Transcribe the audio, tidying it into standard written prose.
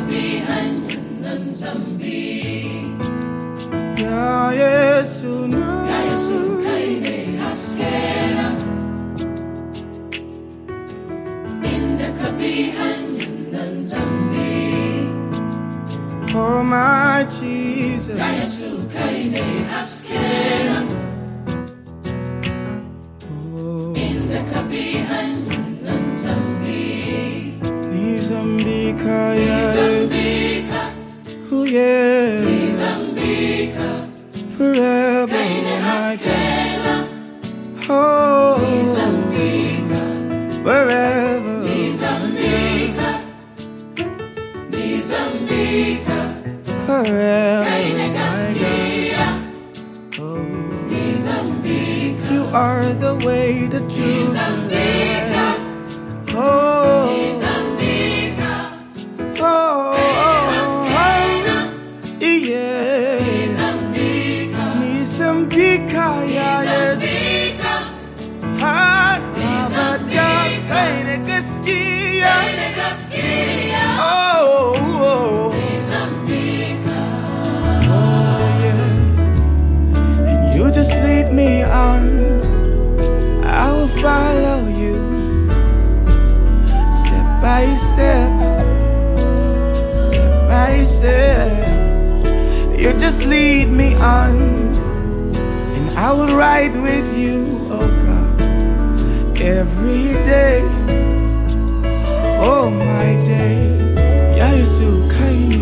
Ya Yesu na kaine haskena inda kabihan nan zambi. Oh my Jesus, Ya Yesu kaine haskena inda kabihan nan zambi. ni Zambika ya Yesu, oh yeah, forever, oh my God, oh, wherever, forever, my God, oh, you are the way, the truth, the life, oh, yeah, Mozambika, yeah, yes, Harabada, kaine gaskia, oh, yeah, and you just lead me on, I will follow you, step by step, step by step. You just lead me on, and I will ride with you, oh God, every day, oh my day. Ya Yesu kaine